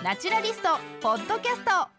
ナチュラリストポッドキャスト。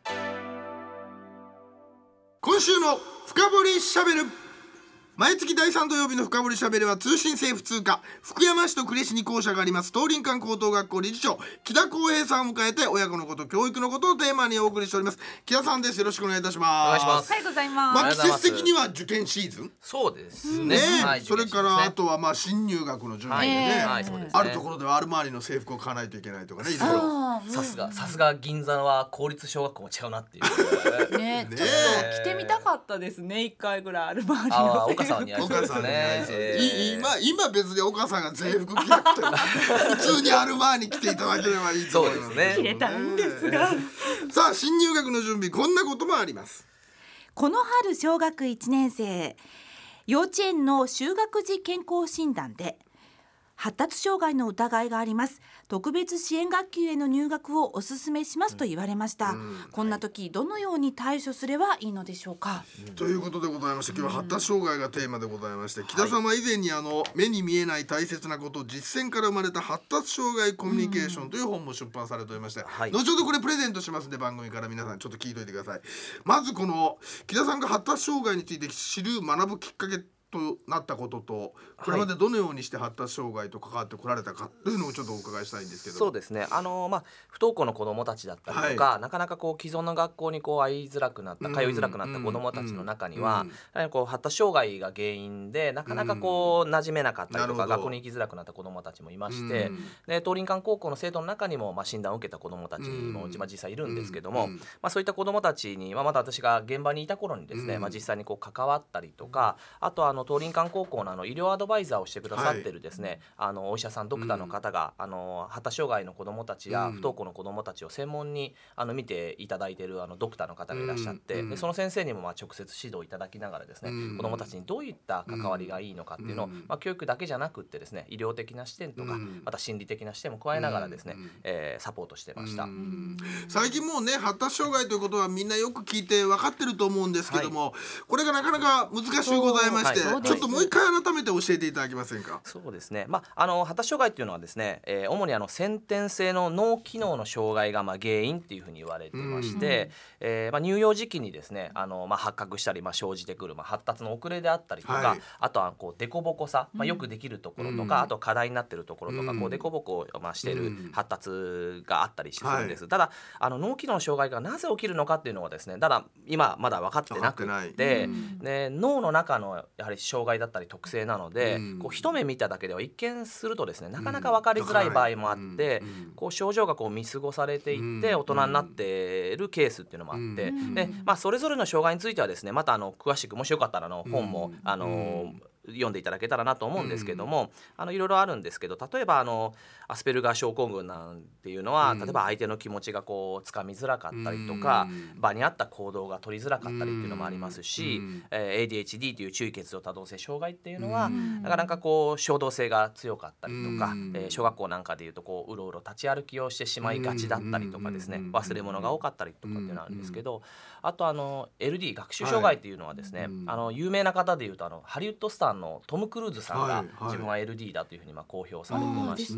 今週の深掘りしゃべる。毎月第3土曜日の深掘りしゃべるは通信制普通科福山市と呉市に校舎があります東林間高等学校理事長木田光平さんを迎えて親子のこと教育のことをテーマにお送りしております。木田さんです。よろしくお願いいたします。 お願いします。 はい、ございます。 季節的には受験シーズンそうですね、はい、 それからあとは新入学の準備でね、 そうですね、 あるところではアルマーニの制服を買わないといけないとかね、いろいろさすが銀座は公立小学校も違うなっていうね、ちょっと着てみたかったですね。1回ぐらいアルバーニの制服。 岡さんに合いそうですね。 今別に岡さんが制服着なくても普通にアルマーニ着ていただければいいと思います。 そうですね、 着れたんですがさあ、新入学の準備、こんなこともあります。 この春小学1年生、幼稚園の就学時健康診断で発達障害の疑いがあります。特別支援学級への入学をお勧めしますと言われました。こんな時どのように対処すればいいのでしょうか。 ということでございまして、今日は発達障害がテーマでございまして、木田さんは以前に目に見えない大切なこと実践から生まれた発達障害コミュニケーションという本も出版されておりまして、後ほどこれプレゼントしますので番組から皆さんちょっと聞いといてください。まずこの木田さんが発達障害について知る学ぶきっかけとなったことと、これまでどのようにして発達障害と関わってこられたかというのをちょっとお伺いしたいんですけど。 そうですね、不登校の子どもたちだったりとか、なかなか既存の学校に通いづらくなった子どもたちの中には、やはり発達障害が原因でなかなか馴染めなかったりとか、学校に行きづらくなった子どもたちもいまして、で東林間高校の生徒の中にも診断を受けた子どもたちも実際いるんですけども、そういった子どもたちにまだ私が現場にいた頃にですね、実際に関わったりとか、あと東林間高校の医療アドバイザーをしてくださってるですね、お医者さんドクターの方が、発達障害の子どもたちや不登校の子どもたちを専門に見ていただいているドクターの方がいらっしゃって、でその先生にも直接指導いただきながらですね、子どもたちにどういった関わりがいいのかっていうのを、教育だけじゃなくってですね、医療的な視点とか、また心理的な視点も加えながらですね、サポートしてました。 最近もうね、発達障害ということはみんなよく聞いて分かってると思うんですけども、これがなかなか難しいございまして、ちょっともう一回改めて教えていただけませんか。 そうですね、発達障害っていうのはですね、主に先天性の脳機能の障害が原因っていうふうに言われてまして、乳幼児期にですね発覚したり生じてくる発達の遅れであったりとか、あとは凸凹さ、よくできるところとか、あと課題になっているところとか、凸凹をしている発達があったりするんです。ただ脳機能の障害がなぜ起きるのかっていうのはですね、今まだ分かってなくて、脳の中のやはり障害だったり特性なので、一目見ただけでは一見するとですね、なかなか分かりづらい場合もあって、症状が見過ごされていって大人になっているケースっていうのもあって、でそれぞれの障害についてはですね、また詳しくもしよかったら本も読んでいただけたらなと思うんですけども、いろいろあるんですけど、例えばアスペルガー症候群なんていうのは、例えば相手の気持ちがつかみづらかったりとか、場に合った行動が取りづらかったりっていうのもありますし、ADHD という注意欠如多動性障害っていうのは、なかなか衝動性が強かったりとか、小学校なんかでいうとうろうろ立ち歩きをしてしまいがちだったりとかですね、忘れ物が多かったりとかっていうのがあるんですけど、あとLD 学習障害っていうのはですね、有名な方でいうとハリウッドスターのトム・クルーズさんが自分は LD だというふうに公表されてまして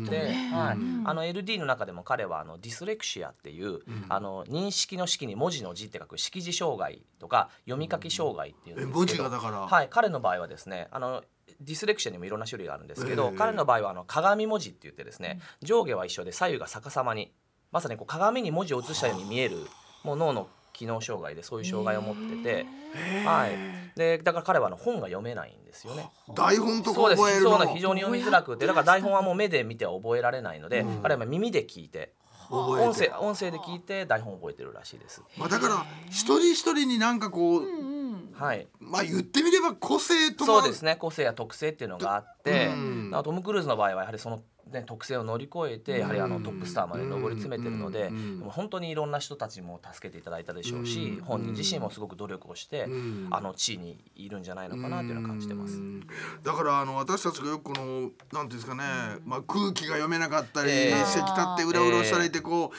、LD の中でも彼はディスレクシアっていう、認識の識に文字の字って書く識字障害とか読み書き障害っていうんですけど、 文字がだから、 彼の場合はですね、ディスレクシアにもいろんな種類があるんですけど、彼の場合は鏡文字って言ってですね、上下は一緒で左右が逆さまに、まさに鏡に文字を映したように見える、もう脳の機能障害でそういう障害を持ってて、でだから彼は本が読めないんですよね。 台本とか覚えるの非常に読みづらくて、だから台本はもう目で見ては覚えられないので、彼は耳で聞いて音声で聞いて台本を覚えてるらしいです。 だから一人一人になんか言ってみれば個性とそうですね、個性や特性っていうのがあって、トム・クルーズの場合はやはりその特性を乗り越えてやはりトップスターまで上り詰めてるので、本当にいろんな人たちも助けていただいたでしょうし、本人自身もすごく努力をして地位にいるんじゃないのかなというのを感じてます。 だから私たちがよくなんていうんですかね、空気が読めなかったり、席立ってうらうらしたりって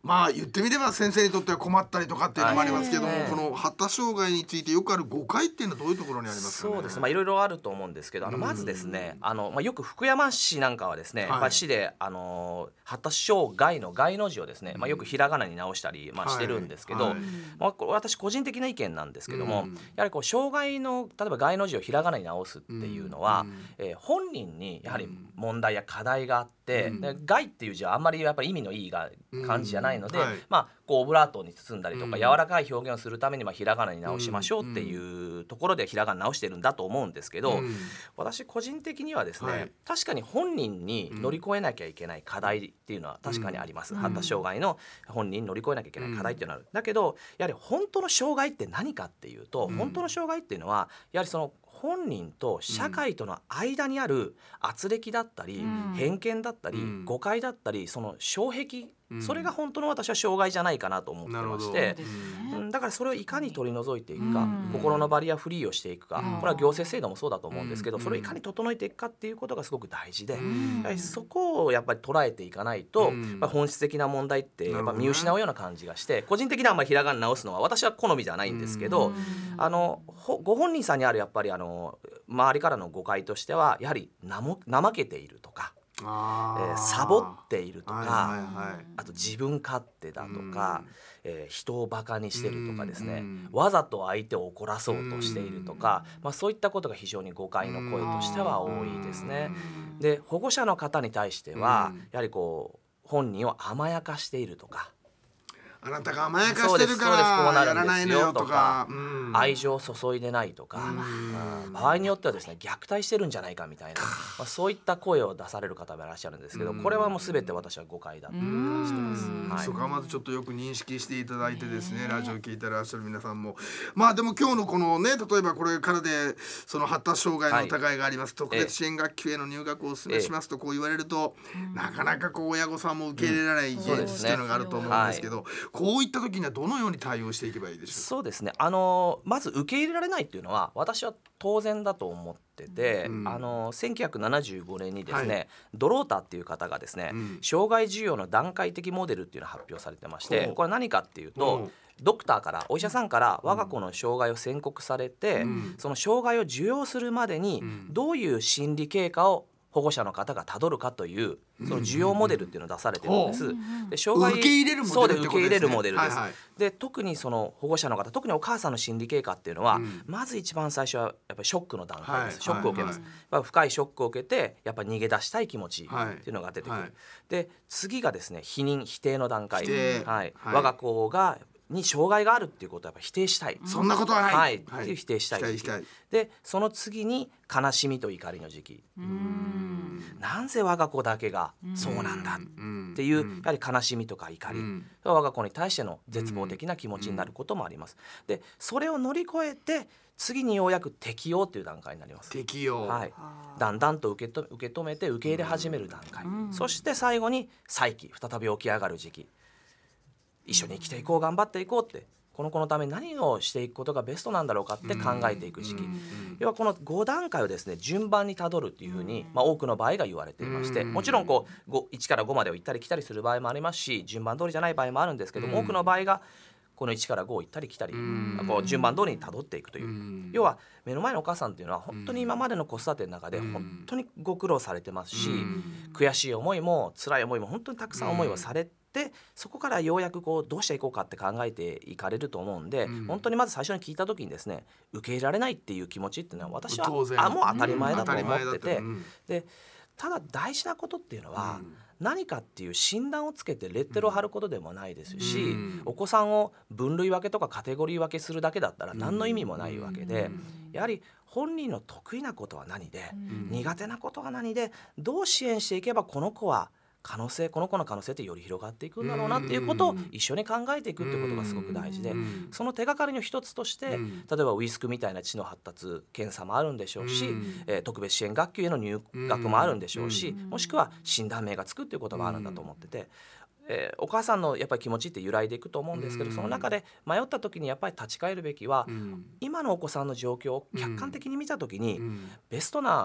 まあ言ってみれば先生にとっては困ったりとかっていうのもありますけども、この発達障害についてよくある誤解っていうのはどういうところにありますかね。 そうですね、いろいろあると思うんですけど、まずですね、よく福山市なんかはですね、市で発達障害の害の字をですね、よくひらがなに直したり、してるんですけど、これ私個人的な意見なんですけども、やはりこう障害の例えば害の字をひらがなに直すっていうのは、本人にやはり問題や課題があって、で害っていう字はあんまりやっぱり意味のいい感じじゃないので、こうオブラートに包んだりとか、柔らかい表現をするためにひらがなに直しましょうっていうところでひらがな直してるんだと思うんですけど、私個人的にはですね、確かに本人に乗り越えなきゃいけない課題っていうのは確かにあります。発達障害の本人に乗り越えなきゃいけない課題っていうのはある。だけどやはり本当の障害って何かっていうと、本当の障害っていうのはやはりその本人と社会との間にある圧力だったり、偏見だったり、誤解だったり、その障壁、それが本当の私は障害じゃないかなと思ってまして、だからそれをいかに取り除いていくか、心のバリアフリーをしていくか、これは行政制度もそうだと思うんですけど、それをいかに整えていくかっていうことがすごく大事で、そこをやっぱり捉えていかないと、本質的な問題ってやっぱ見失うような感じがして、個人的にはあんまりひらがな直すのは私は好みじゃないんですけど、ご本人さんにあるやっぱり周りからの誤解としてはやはり怠けているとか、サボっているとか、あと自分勝手だとか、人をバカにしてるとかですね、わざと相手を怒らそうとしているとか、そういったことが非常に誤解の声としては多いですね。で保護者の方に対してはやはりこう本人を甘やかしているとか、 あなたが甘やかしてるからやらないのよとか、 愛情を注いでないとか、場合によってはですね虐待してるんじゃないかみたいな、そういった声を出される方もいらっしゃるんですけど、これはもう全て私は誤解だと感じてます。 そこはまずちょっとよく認識していただいてですね、ラジオ聞いてらっしゃる皆さんも、でも今日のこのね、例えばこれからでその発達障害の疑いがあります、特別支援学級への入学をお勧めしますとこう言われると、なかなかこう親御さんも受け入れられない現実っていうのがあると思うんですけど、こういった時にはどのように対応していけばいいでしょうか。 そうですね、まず受け入れられないっていうのは私は当然だと思ってて、1975年にですね、ドロータっていう方がですね、障害授与の段階的モデルっていうのを発表されてまして、これ何かっていうと、ドクターからお医者さんから我が子の障害を宣告されて、その障害を受容するまでにどういう心理経過を保護者の方がたどるかというその受容モデルっていうのを出されてるんです。で障害受け入れるモデルってことですね。 そうで受け入れるモデルです。で特にその保護者の方、特にお母さんの心理経過っていうのは、まず一番最初はやっぱりショックの段階です。ショックを受けます。深いショックを受けてやっぱり逃げ出したい気持ちっていうのが出てくる。で次がですね否認否定の段階。我が子に障害があるっていうことはやっぱ否定したい、 そんなことはない、 っていう否定したいで、その次に悲しみと怒りの時期、なぜ我が子だけがそうなんだっていうやはり悲しみとか怒り、我が子に対しての絶望的な気持ちになることもあります。でそれを乗り越えて次にようやく適応という段階になります。 適応、 だんだんと受け止めて受け入れ始める段階、そして最後に再起、再び起き上がる時期、一緒に生きていこう、頑張っていこうって、この子のために何をしていくことがベストなんだろうかって考えていく時期、要はこの5段階をですね順番にたどるっていうふうに、多くの場合が言われていまして、もちろんこう1から5までを行ったり来たりする場合もありますし、順番通りじゃない場合もあるんですけども、多くの場合がこの1から5を行ったり来たり、こう順番通りにたどっていくという、要は目の前のお母さんっていうのは本当に今までの子育ての中で本当にご苦労されてますし、悔しい思いも辛い思いも本当にたくさん思いをされて、そこからようやくこうどうしていこうかって考えていかれると思うんで、本当にまず最初に聞いた時にですね、受け入れられないっていう気持ちっていうのは私はもう当たり前だと思ってて、でただ大事なことっていうのは、何かっていう診断をつけてレッテルを貼ることでもないですし、お子さんを分類分けとかカテゴリー分けするだけだったら何の意味もないわけで、やはり本人の得意なことは何で、苦手なことは何で、どう支援していけばこの子の可能性ってより広がっていくんだろうなっていうことを一緒に考えていくってことがすごく大事で、その手がかりの一つとして、例えばウィスクみたいな知能発達検査もあるんでしょうし、特別支援学級への入学もあるんでしょうし、もしくは診断名がつくっていうこともあるんだと思ってて、お母さんのやっぱり気持ちって揺らいでいくと思うんですけど、その中で迷った時にやっぱり立ち返るべきは、今のお子さんの状況を客観的に見た時に、ベストな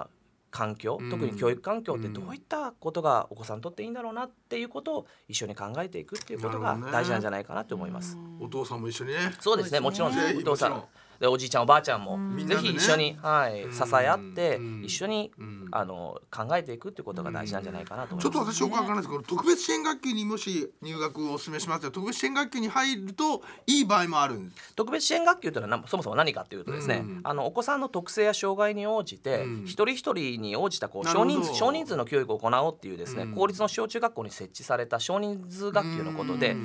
環境、特に教育環境ってどういったことがお子さんにとっていいんだろうなっていうことを一緒に考えていくっていうことが大事なんじゃないかなと思います。 お父さんも一緒にね。 そうですね、もちろんぜひお父さんでおじいちゃんおばあちゃんもぜひ一緒に、支え合って一緒に考えていくっていうことが大事なんじゃないかなと思います。 ちょっと私よくわからないですけど、特別支援学級にもし入学をお勧めしますよ。特別支援学級に入るといい場合もあるんです。 特別支援学級というのはそもそも何かというとですね、お子さんの特性や障害に応じて、一人一人に応じた少人数の教育を行おうっていうですね、公立の小中学校に設置された少人数学級のことで、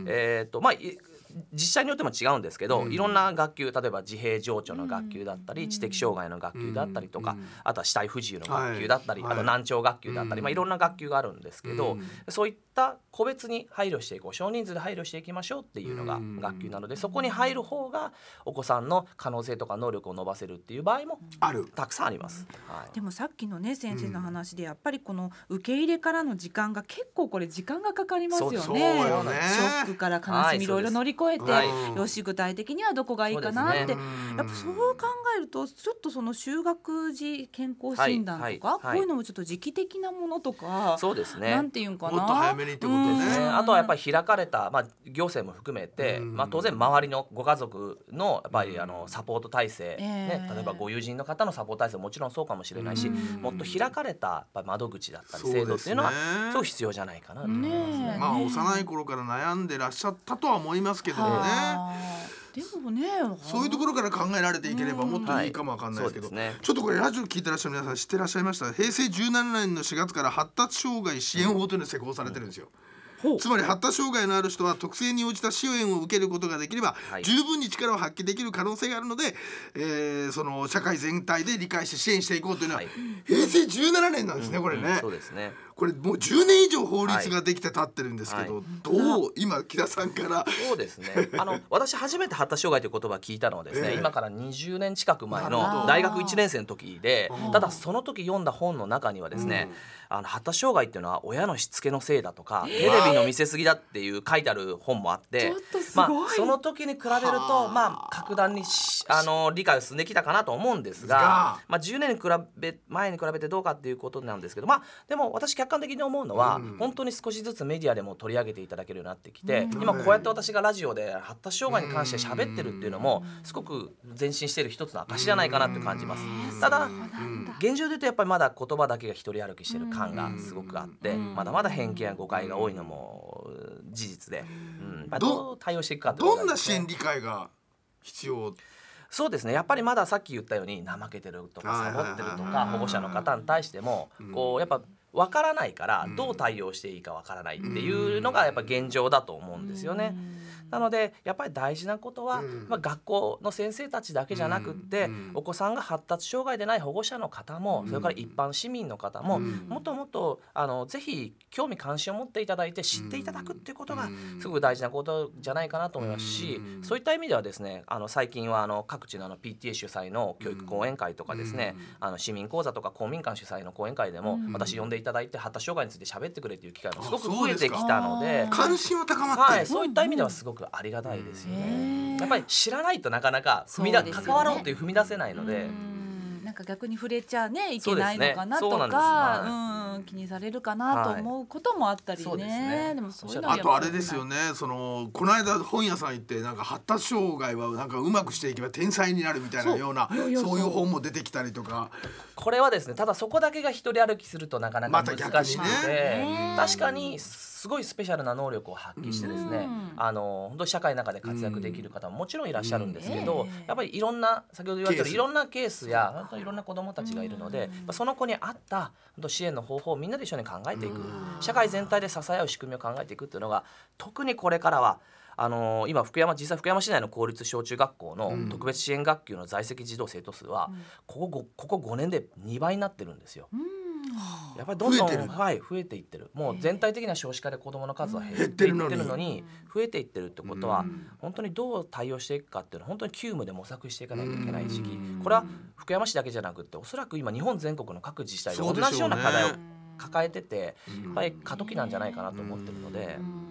実際によっても違うんですけど、いろんな学級、例えば自閉情緒の学級だったり、知的障害の学級だったりとか、あとは肢体不自由の学級だったり、あと難聴学級だったり、いろんな学級があるんですけど、そういった個別に配慮していこう、少人数で配慮していきましょうっていうのが学級なので、そこに入る方がお子さんの可能性とか能力を伸ばせるっていう場合もたくさんあります。 でもさっきのね先生の話でやっぱりこの受け入れからの時間が結構これ時間がかかりますよね。 そうよね。 ショックから悲しみいろいろ乗り越えて、よし具体的にはどこがいいかなって、やっぱそう考えるとちょっとその就学時健康診断とか、こういうのもちょっと時期的なものとか、 そうですね、 なんていうんかな、 もっと早めにってことですね。 あとはやっぱり開かれた、行政も含めて、当然周りのご家族のやっぱりサポート体制、例えばご友人の方のサポート体制ももちろんそうかもしれないし、もっと開かれたやっぱ窓口だったり制度っていうのはすごい必要じゃないかなと思いますね。 幼い頃から悩んでらっしゃったとは思いますけどね。 でもね、 そういうところから考えられていければもっといいかもわかんないですけど、ちょっとこれラジオ聞いてらっしゃる皆さん知ってらっしゃいました？平成17年の4月から発達障害支援法というのが施行されてるんですよ。つまり発達障害のある人は特性に応じた支援を受けることができれば、十分に力を発揮できる可能性があるので、その社会全体で理解して支援していこうというのは、平成17年なんですね、これね。 そうですね。 これもう10年以上法律ができて立ってるんですけど、どう今木田さんから。 そうですね、私初めて発達障害という言葉を聞いたのはですね、今から20年近く前の大学1年生の時で、ただその時読んだ本の中にはですね、発達障害っていうのは親のしつけのせいだとか、テレビの見せすぎだっていう書いてある本もあって、その時に比べると格段に理解が進んできたかなと思うんですが、10年前に比べてどうかっていうことなんですけど、でも私客観的に思うのは、本当に少しずつメディアでも取り上げていただけるようになってきて、今こうやって私がラジオで発達障害に関して喋ってるっていうのもすごく前進している一つの証じゃないかなって感じます。ただ現状で言うとやっぱりまだ言葉だけが一人歩きしてる感がすごくあって、まだまだ偏見や誤解が多いのも事実で、どう対応していくかってことどんな支援理解が必要？ そうですね、やっぱりまださっき言ったように怠けてるとかサボってるとか、保護者の方に対してもこうやっぱ分からないからどう対応していいか分からないっていうのがやっぱ現状だと思うんですよね。なのでやっぱり大事なことは、学校の先生たちだけじゃなくって、お子さんが発達障害でない保護者の方も、それから一般市民の方も、もっともっとぜひ興味関心を持っていただいて知っていただくっていうことがすごく大事なことじゃないかなと思いますし、そういった意味ではですね、最近は各地のPTA 主催の教育講演会とかですね、市民講座とか公民館主催の講演会でも私呼んでいただいて発達障害について喋ってくれという機会もすごく増えてきたので、 関心は高まって、 そういった意味ではすごくありがたいですよね。やっぱり知らないとなかなか関わろうっていう踏み出せないので、 なんか逆に触れちゃいけないのかなとか、気にされるかなと思うこともあったりね。でもそういうのはあとあれですよね、この間本屋さん行ってなんか発達障害はなんかうまくしていけば天才になるみたいなようなそういう本も出てきたりとか。 これはですね、ただそこだけが一人歩きするとなかなか難しくて、確かにすごいスペシャルな能力を発揮してですね、本当に社会の中で活躍できる方ももちろんいらっしゃるんですけど、やっぱりいろんな先ほど言われたようにいろんなケースや本当にいろんな子どもたちがいるので、その子に合った支援の方法をみんなで一緒に考えていく、社会全体で支え合う仕組みを考えていくっていうのが特にこれからは今実際福山市内の公立小中学校の特別支援学級の在籍児童生徒数はここ5年で2倍になってるんですよ。やっぱりどんどん増えていってる。もう全体的な少子化で子どもの数は減っていってるのに増えていってるってことは、本当にどう対応していくかっていうのは本当に急務で模索していかないといけない時期。これは福山市だけじゃなくっておそらく今日本全国の各自治体で同じような課題を抱えてて、やっぱり過渡期なんじゃないかなと思ってるので。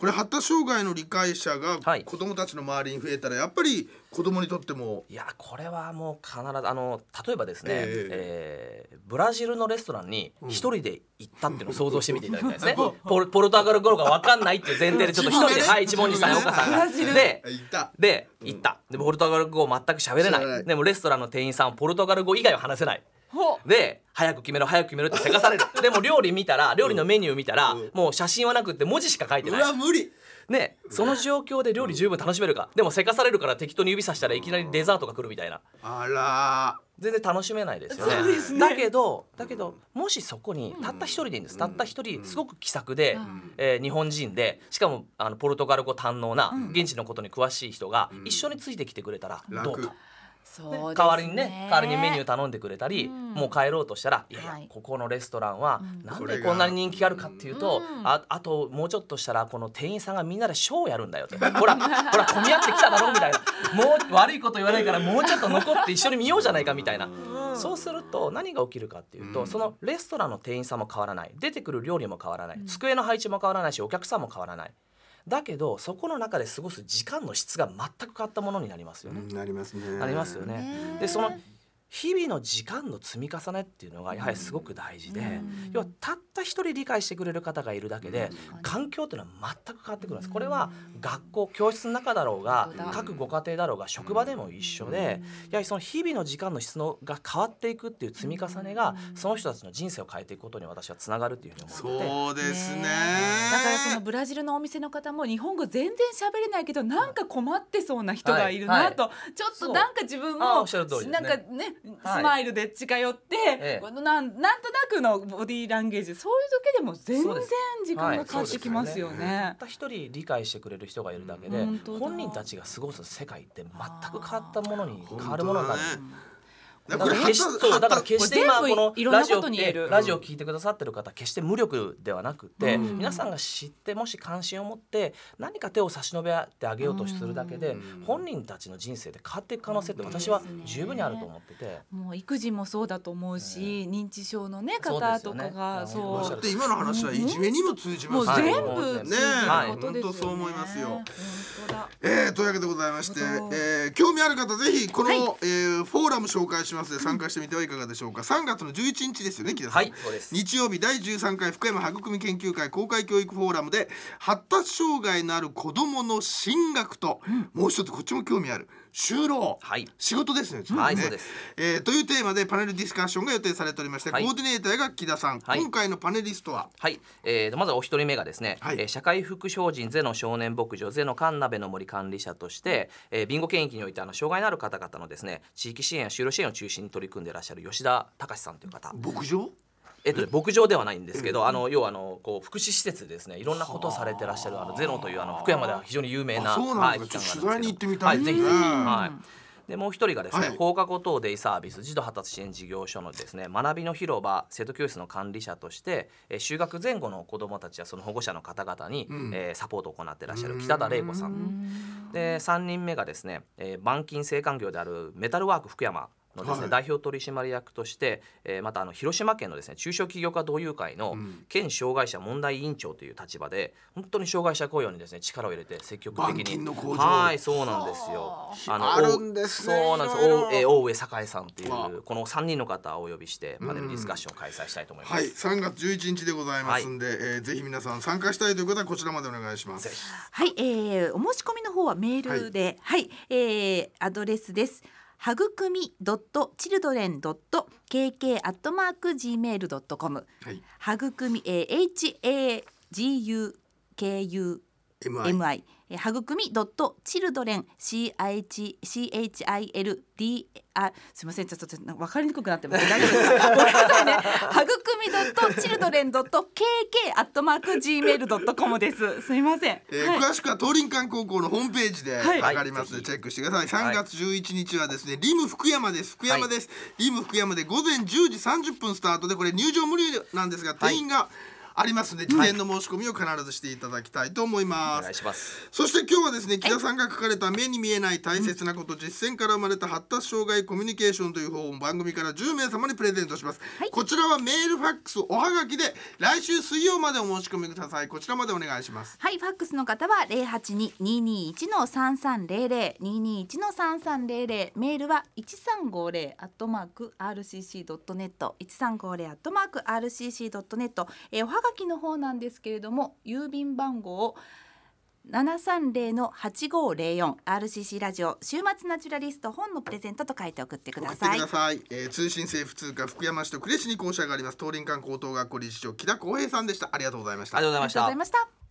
これ発達障害の理解者がはい子どもたちの周りに増えたらやっぱり子どもにとってもいやこれはもう必ず例えばですね、ブラジルのレストランに一人で行ったっていうのを想像してみていただきたいですね、ポルトガル語が分かんないっていう前提でちょっと一人で、はい一文字さんや岡さんがで行ったでポルトガル語を全く喋れないでもレストランの店員さんはポルトガル語以外は話せないで早く決めろ早く決めろってせかされるでも料理のメニュー見たらもう写真はなくって文字しか書いてない。 うわ無理ね、その状況で料理十分楽しめるかでもせかされるから適当に指さしたらいきなりデザートが来るみたいなあら全然楽しめないですよね。だけどもしそこにたった一人でいいんです、たった一人すごく気さくで、日本人でしかもポルトガル語堪能な現地のことに詳しい人が一緒についてきてくれたらどうか。代わりにメニュー頼んでくれたり、もう帰ろうとしたらいやいやここのレストランはなんでこんなに人気があるかっていうと、あともうちょっとしたらこの店員さんがみんなでショーをやるんだよってほら混み合ってきただろみたいなもう悪いこと言わないからもうちょっと残って一緒に見ようじゃないかみたいな、そうすると何が起きるかっていうと、そのレストランの店員さんも変わらない、出てくる料理も変わらない、机の配置も変わらないしお客さんも変わらない。だけどそこの中で過ごす時間の質が全く変わったものになりますよね。 なりますね。 なりますよね。でその日々の時間の積み重ねっていうのがやはりすごく大事で、要はたった一人理解してくれる方がいるだけで環境っていうのは全く変わってくるんです。これは学校教室の中だろうが各ご家庭だろうが職場でも一緒で、やはりその日々の時間の質が変わっていくっていう積み重ねがその人たちの人生を変えていくことに私はつながるっていうふうに思ってて。 そうですね。 だからそのブラジルのお店の方も日本語全然喋れないけどなんか困ってそうな人がいるなと、ちょっとなんか自分もなんかねスマイルで近寄って、なんとなくのボディーランゲージ、そういう時でも全然時間が変わってきますよね。 たった一人理解してくれる人がいるだけで本人たちが過ごす世界って全く変わったものに変わるものになる。だから決して今このラジオを聞いてくださってる方決して無力ではなくて、皆さんが知ってもし関心を持って何か手を差し伸べてあげようとするだけで本人たちの人生で変わっていく可能性って私は十分にあると思ってて、 もう育児もそうだと思うし、認知症のね方とかがそうだって今の話はいじめにも通じますもう全部ね。本当そう思いますよ。というわけでございまして、興味ある方ぜひこのフォーラム紹介しますので参加してみてはいかがでしょうか。3月の11日ですよね、木田さん。 そうです。 日曜日第13回福山育み研究会公開教育フォーラムで発達障害のある子どもの進学と、もう一つこっちも興味ある就労、仕事ですね。 そうです。 というテーマでパネルディスカッションが予定されておりまして、コーディネーターが木田さん、今回のパネリストはまずはお一人目がですね、社会福祉法人ゼノ少年牧場ゼノ神鍋の森管理者として、備後県域において障害のある方々のですね地域支援や就労支援を中心に取り組んでいらっしゃる吉田隆さんという方。 牧場牧場ではないんですけど、要はこう福祉施設でですねいろんなことをされてらっしゃるゼノという福山では非常に有名なそうなんですか。取材に行ってみたい。 ぜひぜひ。でもう一人がですね、放課後等デイサービス児童発達支援事業所のですね学びの広場生徒教室の管理者として、就学前後の子どもたちやその保護者の方々に、サポートを行っていらっしゃる北田玲子さんで、3人目がですね、板金製管業であるメタルワーク福山のですね、代表取締役として、また広島県のですね中小企業家同友会の県障害者問題委員長という立場で本当に障害者雇用にですね力を入れて積極的に板金の工場そうなんですよ。 あるんですね。 そうなんです。大上栄さんというこの3人の方をお呼びしてパネルディスカッションを開催したいと思います。 3月11日でございますんで、ぜひ皆さん参加したいという方はこちらまでお願いします。 お申し込みの方はメールで、アドレスです。はぐくみ.children.kk@gmail.com はぐくみ HAGUKUMI はぐくみ.children CHILD すみませんちょっと分かりにくくなってます。大丈夫ですか。ごめんなさいね。はぐくみ.children.kk@gmail.com です。すみません。 詳しくは東林間高校のホームページでわかりますのでチェックしてください。3月11日はですねリム福山です。リム福山で午前10時30分スタートでこれ入場無料なんですが定員がありますので事前の申し込みを必ずしていただきたいと思います。 お願いします。 そして今日はですね、木田さんが書かれた目に見えない大切なこと、実践から生まれた発達障害コミュニケーションという本を番組から10名様にプレゼントします。こちらはメール、ファックス、おはがきで来週水曜までお申し込みください。こちらまでお願いします。 はい、ファックスの方は082-221-3300 221-3300、メールは1350@rcc.net 1350@rcc.net、おはがきの方なんですけれども、郵便番号730-8504 RCC ラジオ週末ナチュラリスト本のプレゼントと書いて送ってください。 通信制普通科福山市と呉市に校舎があります東林館高等学校理事長木田光平さんでした。ありがとうございました。 ありがとうございました。